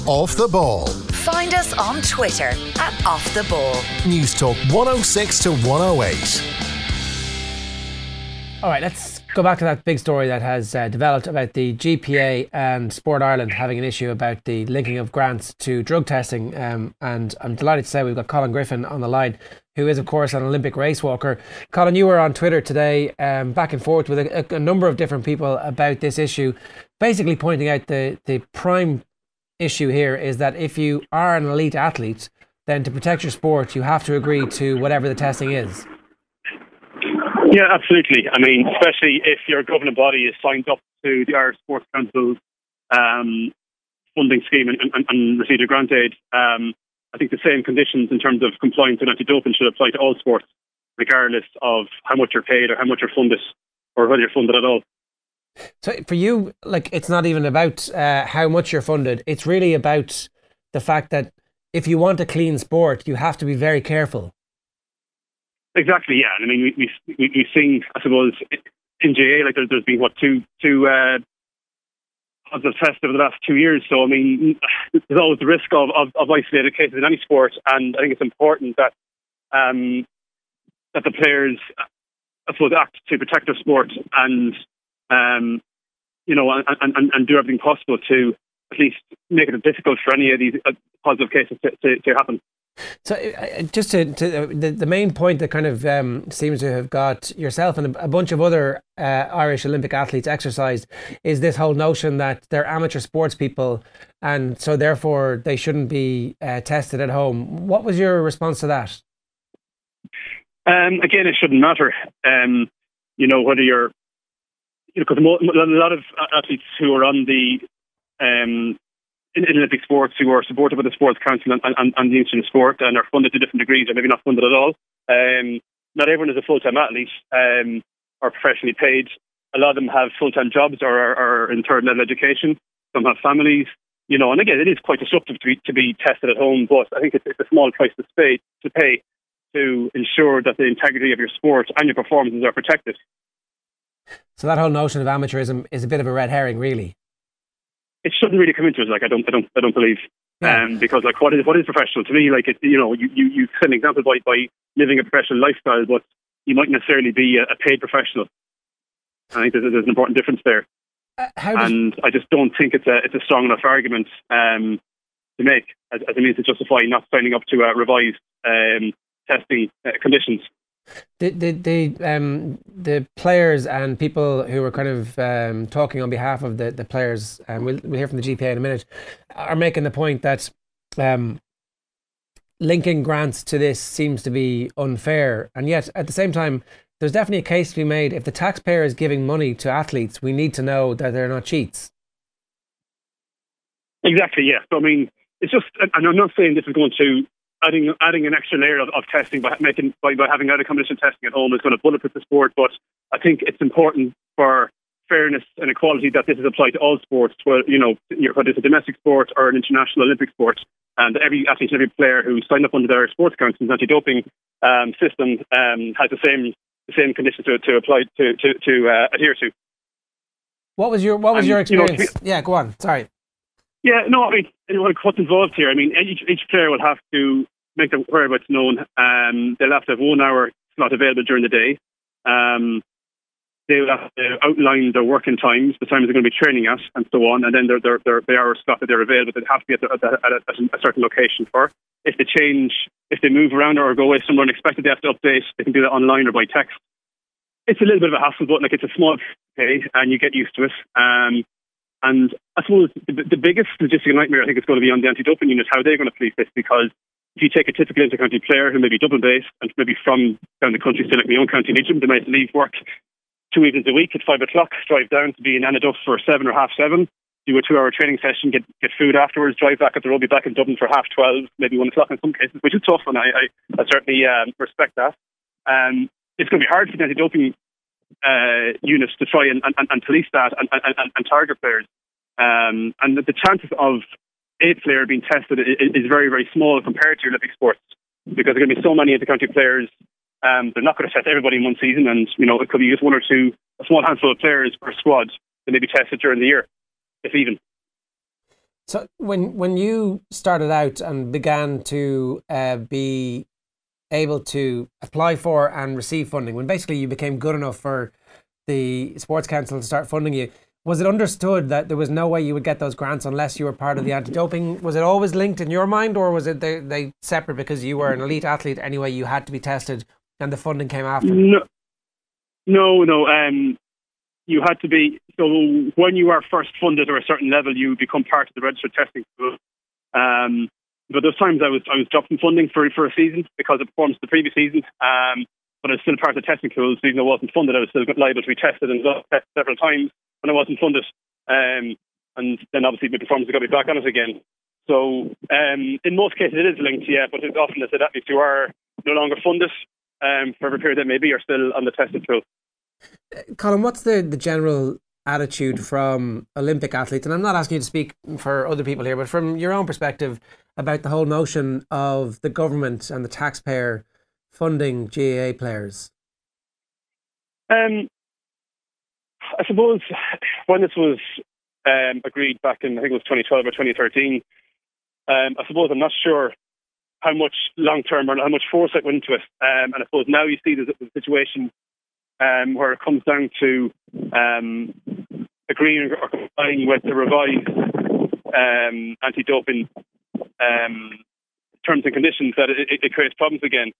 Off the Ball. Find us on Twitter at Off the Ball. News Talk 106 to 108. All right, let's go back to that big story that has developed about the GPA and Sport Ireland having an issue about the linking of grants to drug testing. And I'm delighted to say we've got Colin Griffin on the line, who is, of course, an Olympic race walker. Colin, you were on Twitter today, back and forth with a number of different people about this issue, basically pointing out the prime issue here is that if you are an elite athlete, then to protect your sport, you have to agree to whatever the testing is. Yeah, absolutely. I mean, especially if your governing body is signed up to the Irish Sports Council's funding scheme and received a grant aid, I think the same conditions in terms of compliance with anti-doping should apply to all sports, regardless of how much you're paid or how much you're funded or whether you're funded at all. So for you, it's not even about how much you're funded. It's really about the fact that if you want a clean sport, you have to be very careful. Exactly, yeah. I mean, we've seen, I suppose, in GAA, there's been, two positive tests over the last 2 years. So, I mean, there's always the risk of isolated cases in any sport. And I think it's important that that the players, I suppose, act to protect their sport and, and do everything possible to at least make it difficult for any of these positive cases to happen. So just the main point that kind of seems to have got yourself and a bunch of other Irish Olympic athletes exercised is this whole notion that they're amateur sports people and so therefore they shouldn't be tested at home. What was your response to that? Again, it shouldn't matter. Whether you're, because a lot of athletes who are on the in Olympic sports who are supported by the Sports Council and the Institute of Sport and are funded to different degrees or maybe not funded at all. Not everyone is a full-time athlete or professionally paid. A lot of them have full-time jobs or are in third-level education. Some have families. And again, it is quite disruptive to be tested at home, but I think it's a small price to pay to ensure that the integrity of your sport and your performances are protected. So that whole notion of amateurism is a bit of a red herring, really. It shouldn't really come into it. I don't believe. Yeah. Because what is professional to me? You set an example by living a professional lifestyle, but you might necessarily be a paid professional. I think there's an important difference there. I just don't think it's a strong enough argument to make as a means to justify not signing up to revised testing conditions. The players and people who were kind of talking on behalf of the players, and we'll hear from the GPA in a minute, are making the point that linking grants to this seems to be unfair, and yet at the same time there's definitely a case to be made. If the taxpayer is giving money to athletes, we need to know that they're not cheats. Exactly, yeah. So I mean, it's just, and I'm not saying this is going to adding an extra layer of testing by having out of competition testing at home is going to bulletproof the sport, but I think it's important for fairness and equality that this is applied to all sports, whether it's a domestic sport or an international Olympic sport, and every athlete and every player who signed up under their Sports Council's anti-doping system has the same conditions to apply to adhere to. What was your experience? Yeah, go on. Sorry. Yeah, no, I mean, what's involved here? I mean, each player will have to make their whereabouts known. They'll have to have 1 hour slot available during the day. They will have to outline their working times, the times they're going to be training at, and so on. And then the hour slot that they're available, they have to be at a certain location for. If they move around or go away somewhere unexpected, they have to update. They can do that online or by text. It's a little bit of a hassle, but it's a small pay, and you get used to it. And I suppose the biggest logistical nightmare, I think, is going to be on the anti-doping unit, how they're going to police this, because if you take a typical inter-county player who may be Dublin-based and maybe from down the country, still like my own county, Leitrim, they might leave work 2 evenings a week at 5 o'clock, drive down to be in Anaduff for 7 or half 7, do a 2-hour training session, get food afterwards, drive back at the road, be back in Dublin for half 12, maybe 1 o'clock in some cases, which is tough, and I certainly respect that. It's going to be hard for the anti-doping units to try and police that and target players. And the chances of a player being tested is very, very small compared to Olympic sports, because there are going to be so many inter-county players. They're not going to test everybody in one season, and it could be just 1 or 2, a small handful of players per squad that may be tested during the year, if even. So when you started out and began to be able to apply for and receive funding, when basically you became good enough for the Sports Council to start funding you, was it understood that there was no way you would get those grants unless you were part of the anti-doping? Was it always linked in your mind, or was it they separate because you were an elite athlete anyway, you had to be tested and the funding came after? No. You had to be, so when you are first funded at a certain level, you become part of the registered testing school. But those times I was dropped from funding for a season because of performance of the previous season. But I was still part of the testing school, so even though I wasn't funded, I was still liable to be tested and tested several times when I wasn't funded. And then obviously my performance got me back on it again. So in most cases it is linked, yeah, but it's often that athletes who are no longer funded for every period that may be are still on the testing school. Colin, what's the general attitude from Olympic athletes, and I'm not asking you to speak for other people here, but from your own perspective about the whole notion of the government and the taxpayer funding GAA players? I suppose when this was agreed back in, I think it was 2012 or 2013, I suppose I'm not sure how much long-term or how much foresight went into it. And I suppose now you see there's a situation where it comes down to agreeing or complying with the revised anti-doping terms and conditions, that it creates problems again.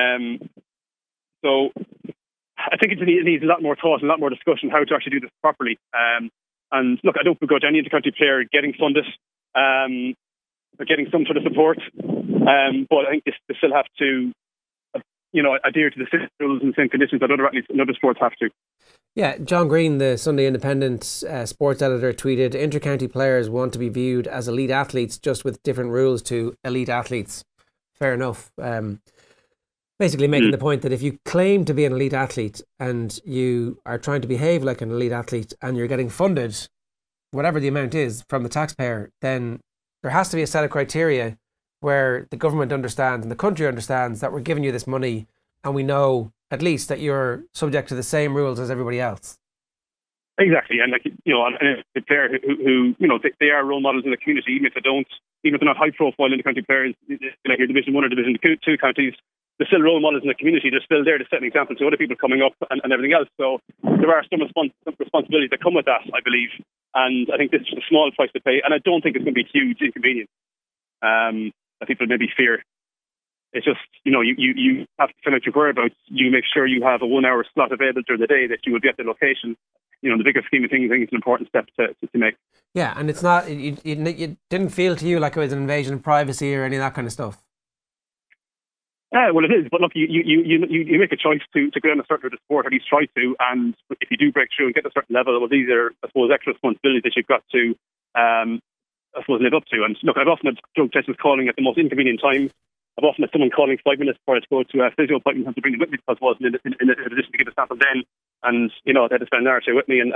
So I think it needs a lot more thought and a lot more discussion how to actually do this properly. And look, I don't begrudge any inter-county player getting funded or getting some sort of support, but I think they still have to adhere to the same rules and the same conditions that other athletes and other sports have to. Yeah, John Green, the Sunday Independent sports editor, tweeted, inter-county players want to be viewed as elite athletes, just with different rules to elite athletes. Fair enough. Basically making the point that if you claim to be an elite athlete and you are trying to behave like an elite athlete and you're getting funded, whatever the amount is, from the taxpayer, then there has to be a set of criteria where the government understands and the country understands that we're giving you this money and we know at least that you're subject to the same rules as everybody else. Exactly, and a player who they are role models in the community, even if they're not high profile inter-county players, like your Division 1 or Division 2 counties, they're still role models in the community. They're still there to set an example to other people coming up and everything else. So there are some responsibilities that come with that, I believe. And I think this is a small price to pay. And I don't think it's going to be a huge inconvenience that people maybe fear. It's just, you have to fill out your whereabouts. You make sure you have a 1 hour slot available during the day that you will be at the location. In the bigger scheme of things, I think it's an important step to make. Yeah, and it's not, it didn't feel to you like it was an invasion of privacy or any of that kind of stuff? Well, it is, but look, you make a choice to go on a certain sport, or at least try to, and if you do break through and get to a certain level, well, these are, I suppose, extra responsibilities that you've got to, live up to. And look, I've often had drug testers calling at the most inconvenient times. I've often had someone calling 5 minutes before I had to go to a physio appointment and to bring them with me because I wasn't in a position to give a sample then, and they had to spend an hour or two with me, and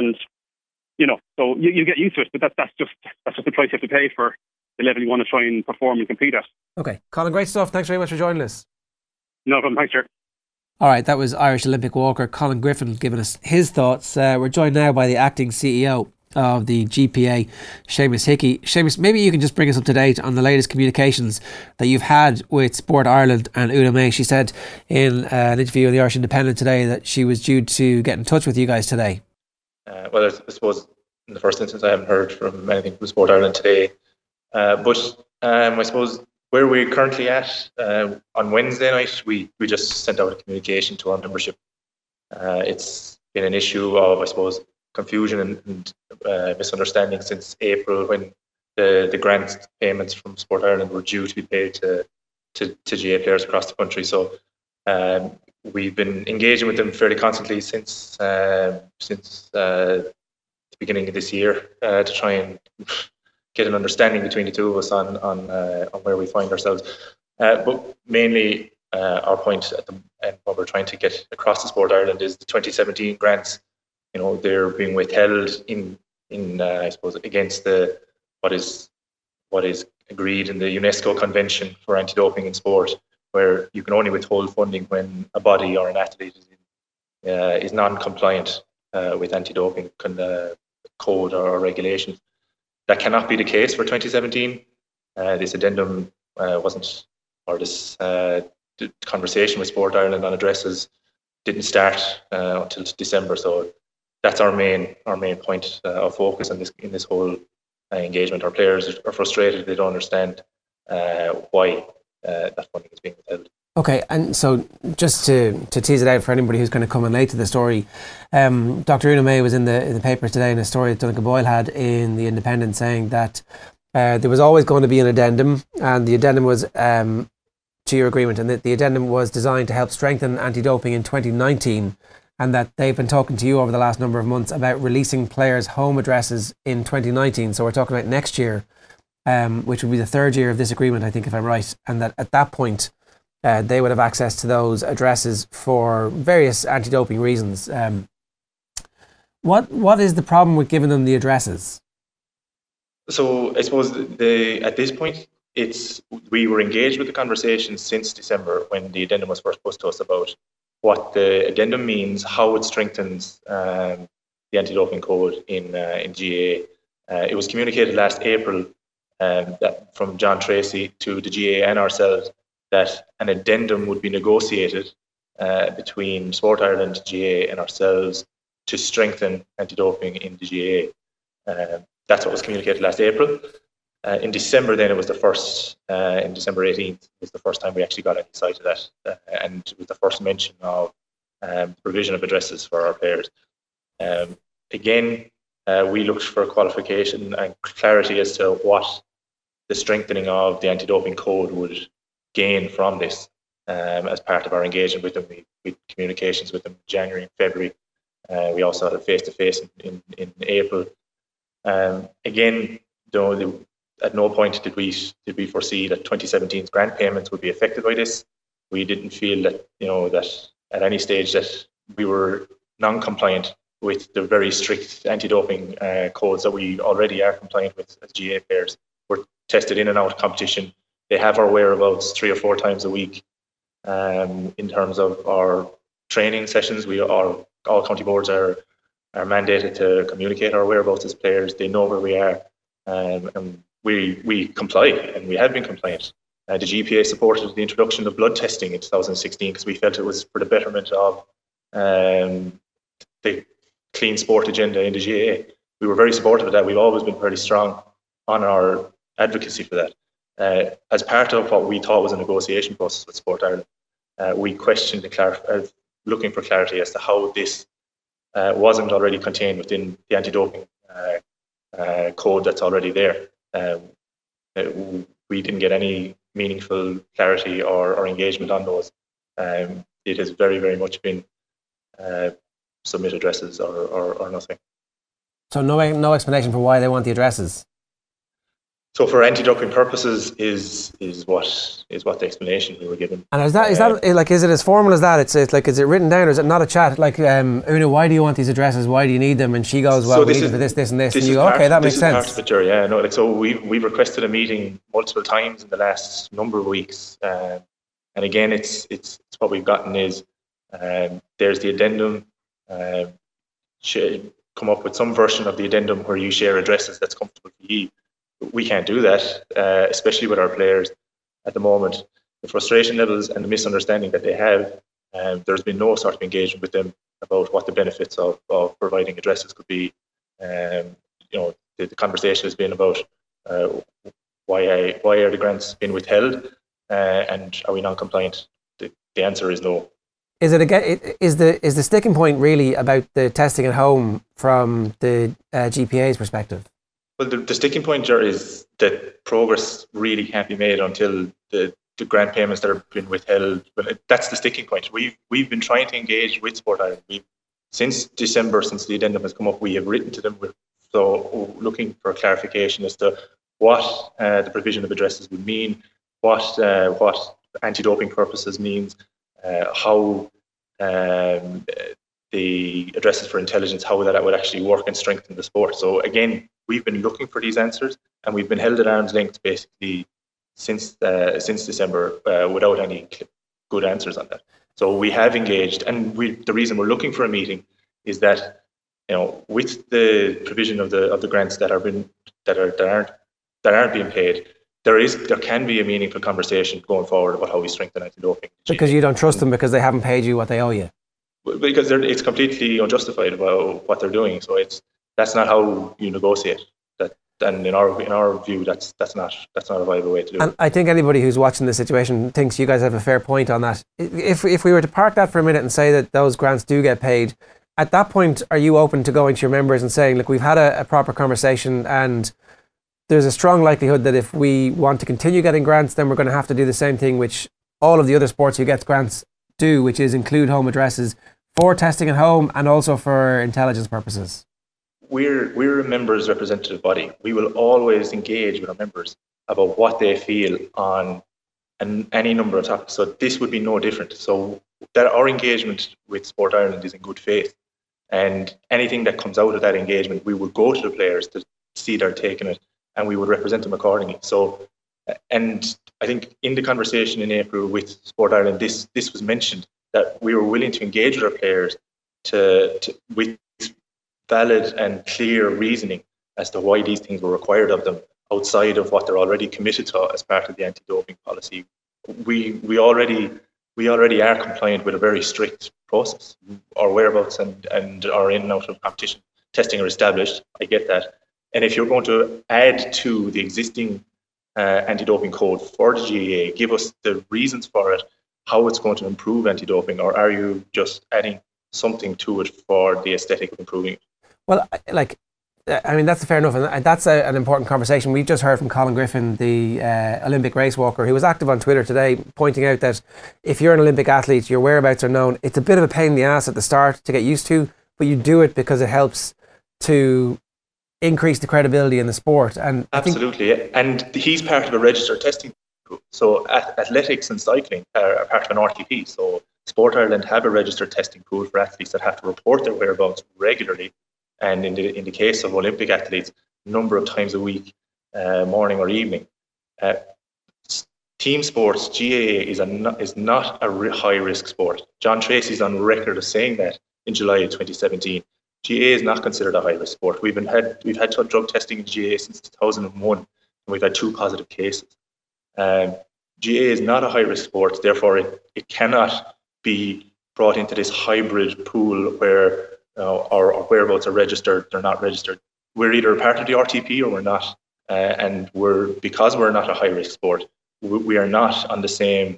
so you get used to it, but that's just the price you have to pay for the level you want to try and perform and compete at. Okay, Colin, great stuff. Thanks very much for joining us. No problem. Thanks, sir. All right, that was Irish Olympic walker Colin Griffin giving us his thoughts. We're joined now by the acting CEO of the GPA, Seamus Hickey. Seamus, maybe you can just bring us up to date on the latest communications that you've had with Sport Ireland and Una May. She said in an interview with the Irish Independent today that she was due to get in touch with you guys today. Well, I suppose in the first instance I haven't heard from anything from Sport Ireland today. But I suppose where we're currently at, on Wednesday night, we just sent out a communication to our membership. It's been an issue of, I suppose, confusion and misunderstanding since April, when the grant payments from Sport Ireland were due to be paid to GAA players across the country. So we've been engaging with them fairly constantly since the beginning of this year to try and get an understanding between the two of us on where we find ourselves. But mainly our point and what we're trying to get across to Sport Ireland is the 2017 grants. They're being withheld in I suppose against what is agreed in the UNESCO Convention for Anti-Doping in Sport, where you can only withhold funding when a body or an athlete is non-compliant with anti-doping code or regulations. that cannot be the case for 2017. This addendum wasn't, or this the conversation with Sport Ireland on addresses didn't start until December. So that's our main point of focus in this whole engagement. Our players are frustrated; they don't understand why that funding is being withheld. Okay, and so just to tease it out for anybody who's going to come in late to the story, Dr. Una May was in the papers today in a story that Donegal Boyle had in The Independent, saying that there was always going to be an addendum, and the addendum was to your agreement, and that the addendum was designed to help strengthen anti-doping in 2019, and that they've been talking to you over the last number of months about releasing players' home addresses in 2019. So we're talking about next year, which would be the third year of this agreement, I think, if I'm right, and that at that point they would have access to those addresses for various anti-doping reasons. What is the problem with giving them the addresses? So I suppose at this point, we were engaged with the conversation since December when the addendum was first put to us about what the addendum means, how it strengthens the anti-doping code in GAA. It was communicated last April from John Tracy to the GAA and ourselves that an addendum would be negotiated between Sport Ireland, GAA and ourselves to strengthen anti-doping in the GAA. That's what was communicated last April. In December, then it was the first. In December 18th was the first time we actually got any sight of that, and it was the first mention of the provision of addresses for our players. Again, we looked for qualification and clarity as to what the strengthening of the anti-doping code would gain from this. As part of our engagement with them, we communications with them in January and February. We also had a face-to-face in April. Again, at no point did we foresee that 2017's grant payments would be affected by this. We didn't feel that that at any stage that we were non-compliant with the very strict anti-doping codes that we already are compliant with as GAA players. We're tested in and out of competition. They have our whereabouts 3 or 4 times a week. In terms of our training sessions, all county boards are mandated to communicate our whereabouts as players. They know where we are, and we comply, and we have been compliant. The GPA supported the introduction of blood testing in 2016 because we felt it was for the betterment of the clean sport agenda in the GAA. We were very supportive of that. We've always been very strong on our advocacy for that. As part of what we thought was a negotiation process with Sport Ireland, we questioned looking for clarity as to how this wasn't already contained within the anti-doping code that's already there. We didn't get any meaningful clarity or engagement on those. It has very, very much been submit addresses or nothing. So no explanation for why they want the addresses. So for anti-doping purposes is what the explanation we were given. And is that like, is it as formal as that? It's like, is it written down, or is it not a chat? Like, Una, why do you want these addresses? Why do you need them? And she goes, well, we need them for this, and this. And you go, okay, that makes sense. This is part of it, Jerry. Yeah, no, like, so we've requested a meeting multiple times in the last number of weeks, and again, it's what we've gotten is there's the addendum. Come up with some version of the addendum where you share addresses that's comfortable for you. We can't do that, especially with our players at the moment. The frustration levels and the misunderstanding that they have, there's been no sort of engagement with them about what the benefits of providing addresses could be. The conversation has been about why are the grants being withheld, and are we non-compliant? The answer is no. Is it again? Is the sticking point really about the testing at home from the GPA's perspective? Well, the sticking point, is that progress really can't be made until the grant payments that have been withheld. But that's the sticking point. We've been trying to engage with Sport Ireland. Since December, since the addendum has come up, we have written to them. So looking for clarification as to what the provision of addresses would mean, what anti-doping purposes means, how the addresses for intelligence, how that would actually work and strengthen the sport. So again, we've been looking for these answers, and we've been held at arm's length basically since December without any good answers on that. So we have engaged, and the reason we're looking for a meeting is that with the provision of the grants that aren't being paid, there can be a meaningful conversation going forward about how we strengthen anti-doping. Because you don't trust them because they haven't paid you what they owe you. Because it's completely unjustified about what they're doing. So that's not how you negotiate. And in our view, that's not a viable way to do it. And I think anybody who's watching this situation thinks you guys have a fair point on that. If we were to park that for a minute and say that those grants do get paid, at that point, are you open to going to your members and saying, look, we've had a proper conversation, and there's a strong likelihood that if we want to continue getting grants, then we're going to have to do the same thing which all of the other sports who get grants do, which is include home addresses for testing at home and also for intelligence purposes? We're a members' representative body. We will always engage with our members about what they feel on any number of topics. So this would be no different. So that our engagement with Sport Ireland is in good faith. And anything that comes out of that engagement, we will go to the players to see they're taking it, and we would represent them accordingly. So, and I think in the conversation in April with Sport Ireland, this was mentioned, that we were willing to engage with our players with valid and clear reasoning as to why these things were required of them outside of what they're already committed to as part of the anti-doping policy. We already are compliant with a very strict process. Our whereabouts and our in and out of competition testing are established. I get that. And if you're going to add to the existing anti-doping code for the GAA, give us the reasons for it, how it's going to improve anti-doping, or are you just adding something to it for the aesthetic of improving it? Well, that's fair enough, and that's an important conversation. We've just heard from Colin Griffin, the Olympic race walker, who was active on Twitter today, pointing out that if you're an Olympic athlete, your whereabouts are known. It's a bit of a pain in the ass at the start to get used to, but you do it because it helps to increase the credibility in the sport. And absolutely, and he's part of a registered testing group. So athletics and cycling are part of an RTP. So Sport Ireland have a registered testing pool for athletes that have to report their whereabouts regularly. And in the case of Olympic athletes, a number of times a week, morning or evening. Team sports, GAA is not a high-risk sport. John Tracy's on record of saying that in July of 2017. GAA is not considered a high-risk sport. We've had drug testing in GAA since 2001, and we've had 2 positive cases. GAA is not a high-risk sport, therefore it cannot be brought into this hybrid pool where our whereabouts are registered, they're not registered. We're either part of the RTP or we're not. And because we're not a high-risk sport, we are not on the same,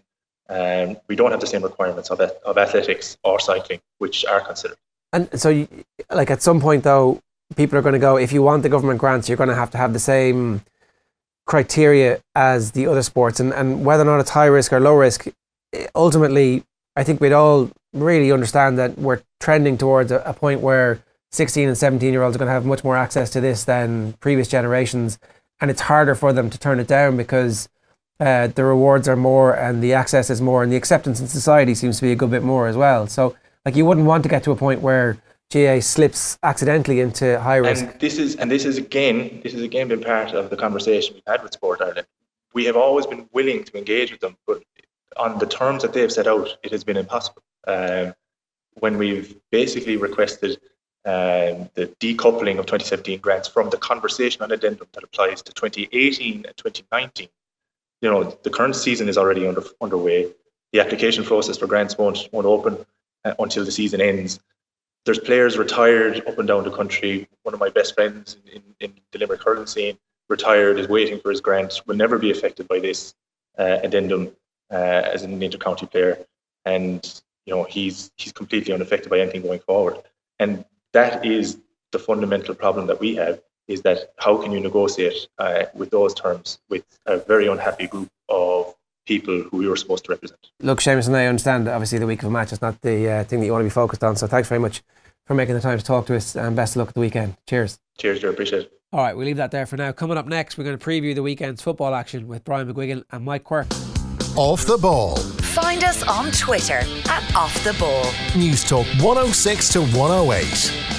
we don't have the same requirements of athletics or cycling, which are considered. And so, at some point, though, people are going to go, if you want the government grants, you're going to have the same criteria as the other sports. And whether or not it's high risk or low risk, ultimately, I think we'd all really understand that we're trending towards a point where 16 and 17-year-olds are going to have much more access to this than previous generations. And it's harder for them to turn it down because the rewards are more and the access is more and the acceptance in society seems to be a good bit more as well. So, you wouldn't want to get to a point where GAA slips accidentally into high risk. And this is again been part of the conversation we've had with Sport Ireland. We have always been willing to engage with them, but on the terms that they've set out, it has been impossible. When we've basically requested the decoupling of 2017 grants from the conversation on addendum that applies to 2018 and 2019, the current season is already underway. The application process for grants won't open until the season ends. There's players retired up and down the country. One of my best friends in the Limerick hurling scene, retired, is waiting for his grant, will never be affected by this addendum as an inter-county player. And he's completely unaffected by anything going forward. And that is the fundamental problem that we have, is that how can you negotiate with those terms with a very unhappy group of people who we were supposed to represent. Look, Seamus, and I understand obviously the week of a match is not the thing that you want to be focused on, so thanks very much for making the time to talk to us, and best of luck at the weekend. Cheers. Cheers, Joe, appreciate it. Alright, we'll leave that there for now. Coming up next, we're going to preview the weekend's football action with Brian McGuigan and Mike Quirk. Off the Ball. Find us on Twitter @OffTheBall. News Talk 106 to 108.